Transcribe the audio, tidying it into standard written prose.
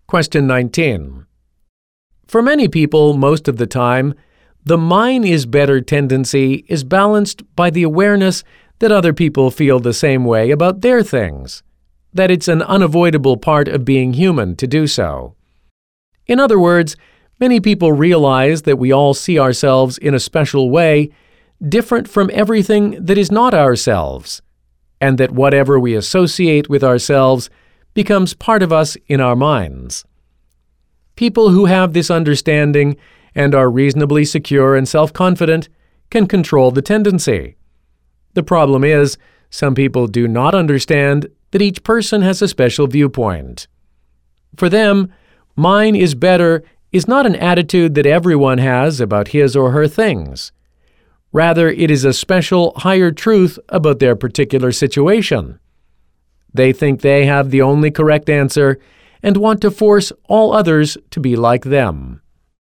Question 19. For many people, most of the time, the mine is better tendency is balanced by the awareness that other people feel the same way about their things, that it's an unavoidable part of being human to do so. In other words, many people realize that we all see ourselves in a special way, different from everything that is not ourselves, and that whatever we associate with ourselves becomes part of us in our minds. People who have this understanding and are reasonably secure and self-confident can control the tendency. The problem is, some people do not understand that each person has a special viewpoint. For them, mine is better is not an attitude that everyone has about his or her things. Rather, it is a special, higher truth about their particular situation. They think they have the only correct answer and want to force all others to be like them.